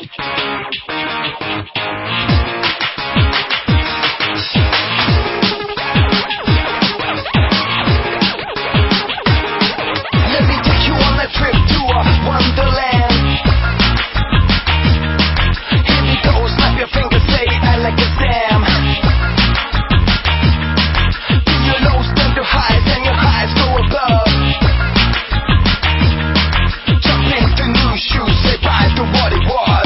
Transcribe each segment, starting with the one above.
Let me take you on a trip to a wonderland. Here we go, snap your fingers, say I like a Sam. Your lows turn to highs and your highs go above. Jump into new shoes, say bye to what it was.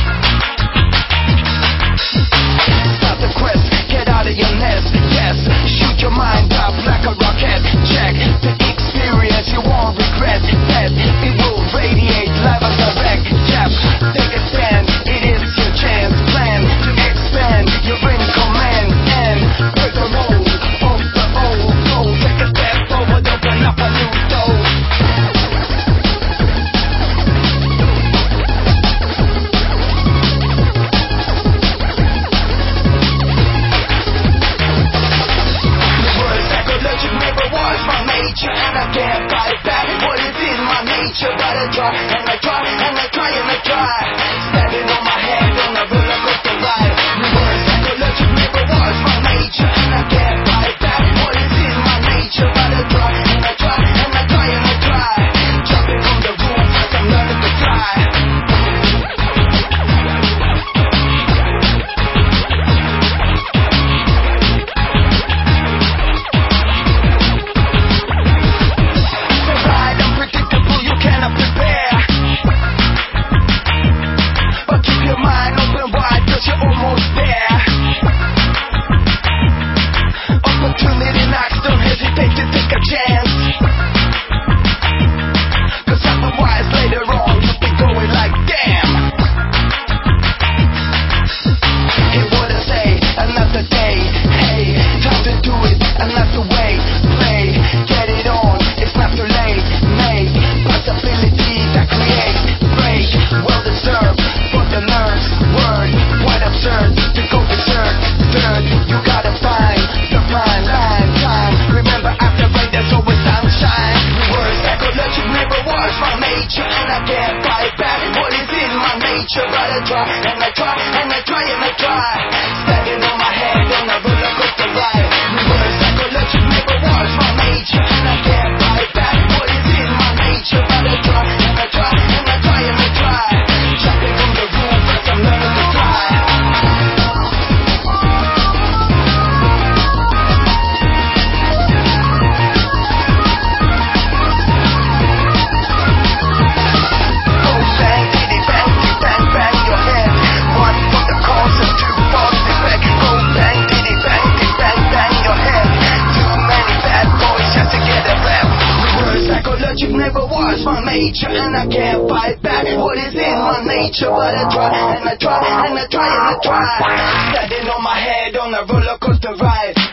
Start the quest, get out of your nest, yes. Shoot your mind up like a rocket. Check the experience, you won't regret that. It will radiate live and direct. Yep, take a stand, it is your chance. Plan to expand, you're in command. And break the mold of the old. Go take a step forward, open up a new door. Psychologic never was my nature, and I can't fight back. What is in my nature? But I try, and I try, and I try, and I try. Standing on my head on a roller coaster ride. Reverse psychologic never was my nature, and I can't fight back. What is in my nature? But I try, and I try, and I try, and I try. Jumping from the roof as I'm learning to fly. But I try, and I try, and I try, and I try. Standing on my head on a roller coaster ride. Reverse psychology never was my nature, and I can't fight back. What is in my nature? But I try, and I try, and I try, and I try. Jumping from the roof as I'm learning to fly. Never was my nature, and I can't fight back. What is in my nature? But I try, and I try, and I try, and I try. Standing on my head on a roller coaster ride.